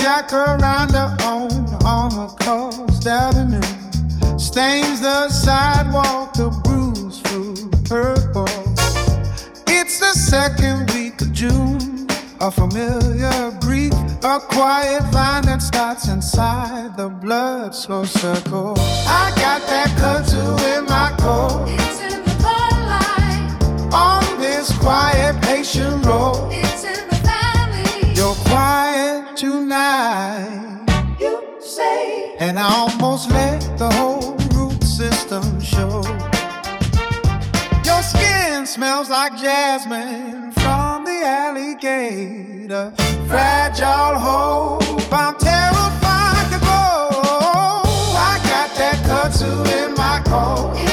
Jacaranda on Holocaust Avenue stains the sidewalk, the bruised fruit purple. It's the second week of June, a familiar grief, a quiet vine that starts inside the blood slow circle. I got that kudzu in my coat. It's in the bloodline. On this quiet patient road. It's in the family. You're quiet tonight, You say. and I almost let the whole root system show. Your skin smells like jasmine from the alligator. Fragile hope, I'm terrified to go. I got that kudzu in my coat.